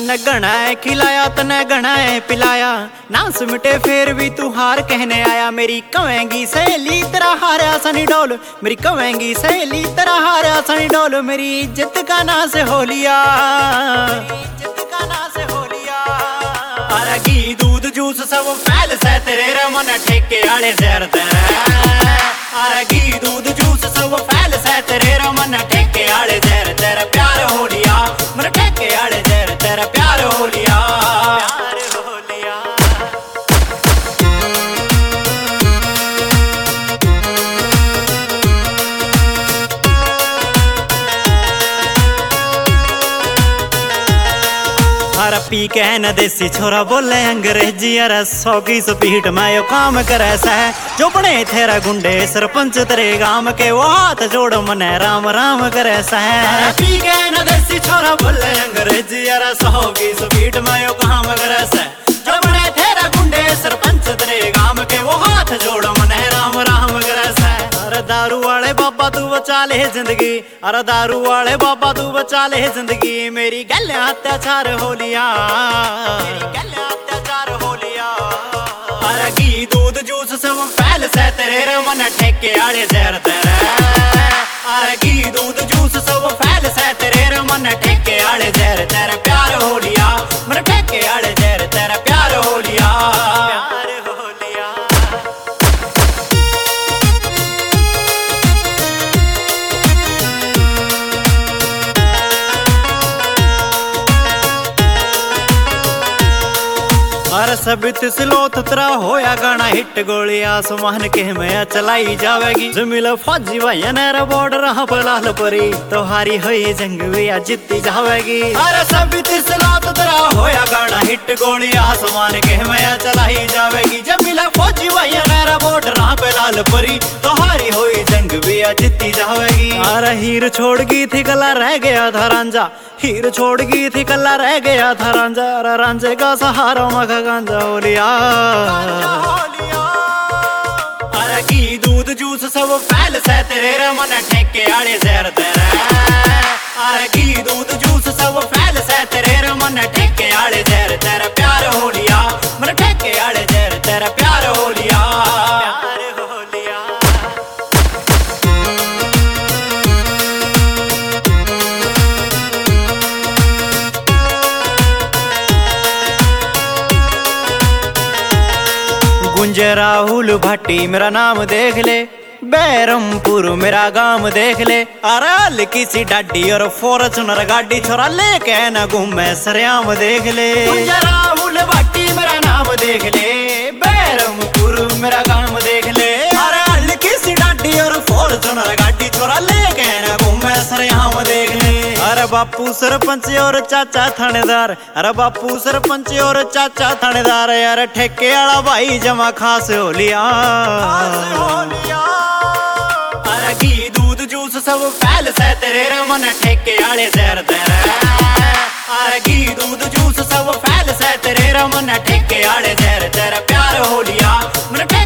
तने घना है खिलाया, तने घना है पिलाया, ना सिमटे फिर भी तू हार कहने आया। मेरी कवेंगी सहेली तेरा हारा सनी डोल, मेरी कवेंगी सहेली तेरा हारा सनी डोल। मेरी इज्जत का नास हो लिया, इज्जत का नास हो लिया। अरे घी दूध जूस सब फैल से तेरे रमन ठेके आले जहर तेरे। अरे घी दूध जूस सब फैल से तेरे रमन ठेके आले जहर तेरा। प्यार हो लिया मेरे ठेके आले जहर तेरा। प्यार हो लिया, प्यार हो लिया। अरे पी के न देसी छोरा बोले अंग्रेजी। अरे 100 की स्पीड में यो काम करे सा है। जो बने तेरा गुंडे सरपंच तेरे गांव के, वो हाथ जोड़ मने राम राम करे सा है। अरे पी के न देसी छोरा बोले अंग्रेजी। अरे 100 की स्पीड में यो काम करे सा है। जो बने तेरा गुंडे सरपंच तेरे गांव के, वो हाथ जोड़ मने राम राम करे सा है। अरे दारू वाले बाबा तू बचा ले जिंदगी, अरे दारू वाले बाबा तू बचा ले जिंदगी। मेरी गल अत्याचार हो लिया, मेरी गल अत्याचार हो लिया। अरे घी दूध जूस सब फैल से तेरे रमन ठेके आले जहर तेरे। अरे घी दूध जूस सब फैल से तेरे रमन ठेके आले जहर तेरे। प्यार हो लिया मेरे ठेके आले जहर तेरा। प्यार हो लिया, प्यार हो लिया। अरे सबित स्लोथ तरा होया गाना हिट। गोली आसमान के में चलाई जावेगी। जमील फौजी भैया ने बॉर्डर लाल परी, तोहारी हुई जंग भी जीती जावेगी। अरे सबित स्लोथ तरा होया गाना हिट। गोली आसमान के में चलाई जावेगी। जमील फौजी भैया ने बॉर्डर लाल परी, तोहारी हुई जंग भी जीती जावेगी। अरे हीर छोड़ गई थी कला रह गया था रांझा, हीर छोड़ गई थी कला रह गया था रांझा। अरे रांझे का सहारा मखा गांजा हो लिया। अरे घी दूध जूस सब फैल से तेरे रमन ठेके आले जहर तेरे। अरे घी दूध जूस सब फैल से तेरे रमन ठेके आले जहर तेरा। प्यार हो लिया मेरे ठेके आले जहर तेरा। प्यार हो लिया, प्यार हो लिया। गुंजे राहुल भाटी मेरा नाम देख ले, बैरमपुर मेरा गांव देख ले। अरे हल्की सी डाडी और फॉर्च्यूनर गाड़ी छोरा लेके न घूमे सरेआम देख ले। गुंजे राहुल भाटी मेरा नाम देख ले, बैरमपुर मेरा गांव देख ले। अरे हल्की सी डाडी और फॉर्च्यूनर गाड़ी छोरा लेके न घूमे सरेआम देख ले। अरे बापू सरपंच और चाचा थानेदार, अरे बापू सरपंच और चाचा थानेदार। यार ठेके वाला भाई जमा खास हो लिया। अरे घी दूध जूस सब फैल से तेरे रमन ठेके आले जहर तेरे। अरे घी दूध जूस सब फैल से तेरे रमन ठेके आले जहर तेरा। प्यार हो लिया मेरे